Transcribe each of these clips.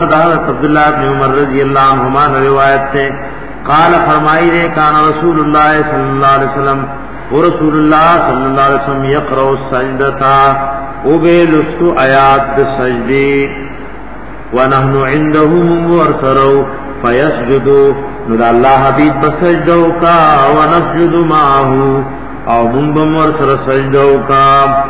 अब्दुल्लाह इब्न उमर रज़ी अल्लाह अन्हुमा रिवायत से काल फरमाई रे कान रसूलुल्लाह सल्लल्लाहु अलैहि वसल्लम व रसूलुल्लाह सल्लल्लाहु अलैहि वसल्लम यक़रउ सजदता उबेलुस्तु आयात सजदे व नहनु इंदहु वरसरउ फयसजुदु नुर अल्लाह हबीब बसजदो का व नसजुदु माहू और मुंबम वरसर सजदो का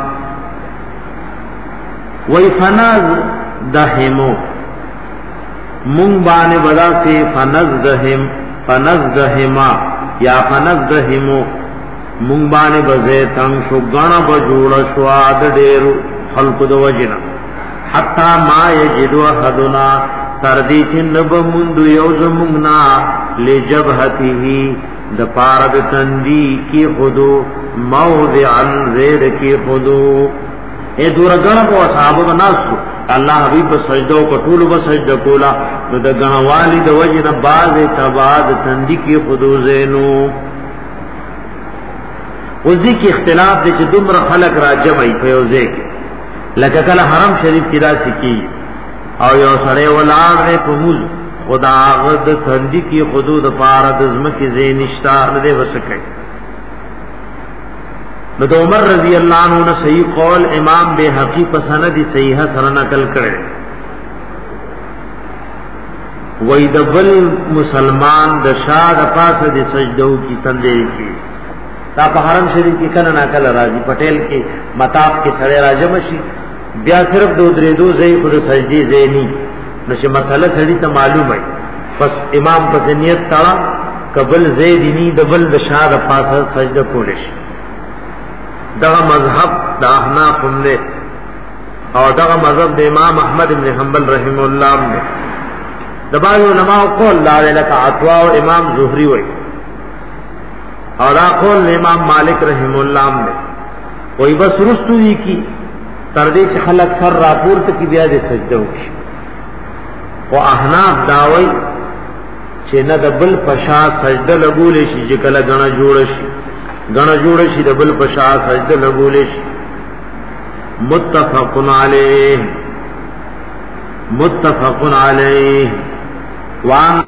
वही फनज दहिमो मुंग बाने बदा से फनज दहिमा या फनज दहिमो मुंग बाने बजे तंग शो गण बजूड़ स्वाद डेरु खल्क दो वजना हत्ता मा यजिदु हदुना तरदी चिन्नब मुंदु यौज मुंगना ले जबहतिही द पारद तंदी की खुदो मौदे अल जेड की खुदो ए दूर गण को साहब नासु अल्लाह हबीब सजदो को टूल ब सजद कोला द गणवाली द वजन बाज तबाद तंदी की खुदो ज़ेनो उसी की इख्तिलाफ दे दुमर खलक राजम आई फयोजे के लका कल हरम शरीफ की राशि की और यो सड़े वलार ने पमुज खुदा गद तंदी की खुदूद पारद अज़म की ज़ेनिश्ता दे वसके तो उमर रजी अल्लाह अन्हु ने सही कौल इमाम बेहकी पसंद सही सर नकल करे वही दबल मुसलमान दशाद पास द सजदो की तंदे की ताप हरम शरीफ की कन नकल राजी पटेल के मताब के सड़े राजमशी ब्या सिर्फ दो दरे दो जई खुद सजदी ज़ेनी नशे मसला सड़ी तो मालूम है बस इमाम पसनियत तड़ा कबल ज़ेदनी दबल दशाद पास सजद कोलिश दगा मजहब दाहना खुमने और दगा मजहब इमाम अहमद इब्न हंबल रहिमहुल्लाह ने दबाई उलमा को लाले लका अतवा और इमाम ज़ुहरी हुई और आखोल इमाम मालिक रहिमहुल्लाह ने कोई बस रुस्तुई की तरदे से खलक सर रापुर तक की ब्याज सजदों की वो अहनाफ दावई छे न दबल पशा सजद लगूले शी जिकल गण जोड़शी दबल पशा सजद लगूले शी मुत्तफकुन अलैह वान